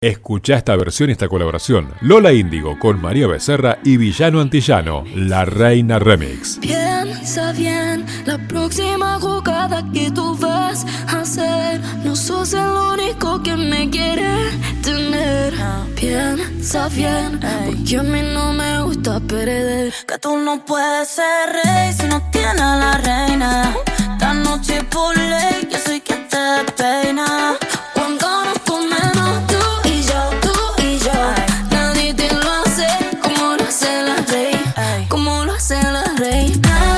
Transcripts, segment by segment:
Escuchá esta versión y esta colaboración. Lola Índigo con María Becerra y Villano Antillano, La Reina Remix. Piensa bien, la próxima jugada que tú vas a hacer, no sos el único que me quiere tener. Piensa bien, porque a mí no me gusta perder. Que tú no puedes ser rey si no tienes a la reina. Esta noche por ley yo soy quien te peina. Cuando nos comemos tú y yo, nadie te lo hace como lo hace la rey, como lo hace la rey.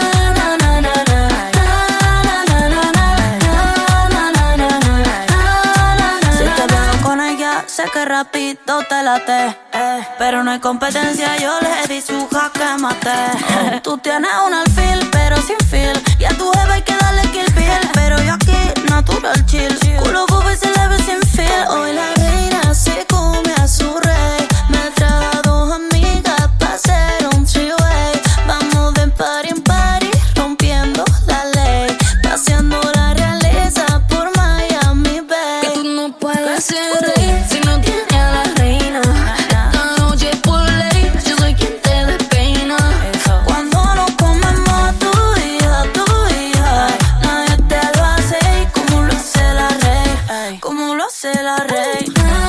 Si te veo con ella, sé que rápido te late, pero no hay competencia, yo le di su jaque mate. Tú tienes un alfil, pero sin feel, y a tu jefe hay que darle kill bill, pero yo aquí natural chill. Culo bobo y se le ve sin feel. Hoy la reina se come a su rey. Me trajo a dos amigas pa' hacer un three-way. Vamos de party en party, rompiendo la ley, paseando la realeza por Miami Bay. Que tú no puedes ser rey si no tienes a la reina. Esta noche por ley yo soy quien te despeina. Cuando nos comemos tú y yo, nadie te lo hace como lo hace la rey, como lo hace la rey.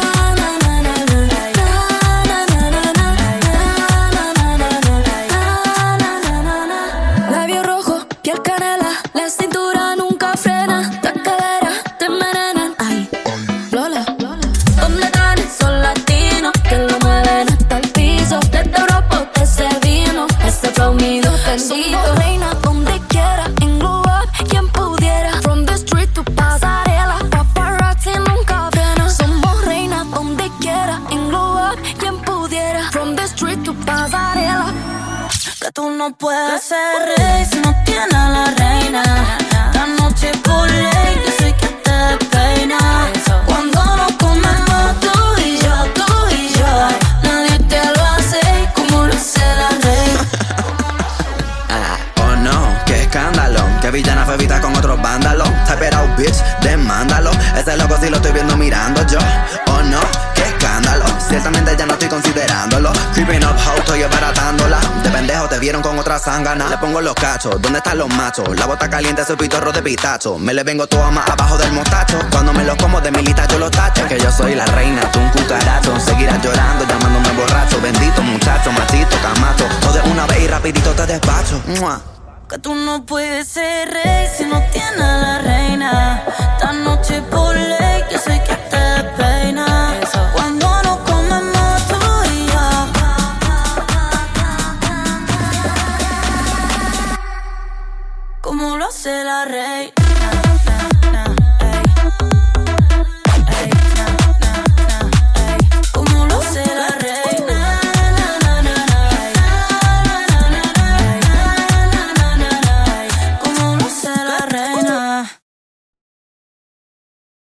Labio rojo, piel canela, la cintura nunca frena, la cadera te envenenan. Ay, Lola, ¿dónde están esos latinos que lo mueven hasta el piso? Desde Europa ese vino, ese flow mío bendito. Somos reina donde quiera, en glow up, quien pudiera. From the street to pasarela, paparazzi nunca frena. Somos reina donde quiera, en glow up, quien pudiera. From the street to pasarela. Que tú no puedes ser rey si no tienes a la reina. Esta noche por ley yo soy quien te peina. Cuando nos comemos tú y yo, nadie te lo hace como lo hace la rey. Oh no, qué escándalo. Que villana fue vista con otros vándalos. Type it out, bitch, demándalo. Ese loco sí lo estoy viendo mirando yo. Oh no, qué escándalo. Ciertamente ya no estoy considerándolo. Creeping up, how estoy baratándola. De pendejo te vieron con otra zángana. Le pongo los cachos, ¿dónde están los machos? La bota caliente, soy pitorro de pistacho. Me le vengo todo más abajo del mostacho. Cuando me los como de milita yo los tacho. Que yo soy la reina, tú un cucaracho. Seguirás llorando, llamándome borracho. Bendito muchacho, machito, camacho. O de una vez y rapidito te despacho. ¡Mua! Que tú no puedes ser rey si no tienes a la reina. Esta noche por ley yo soy quien te peina. Cuando nos comemos tú y yo, como lo hace la rey.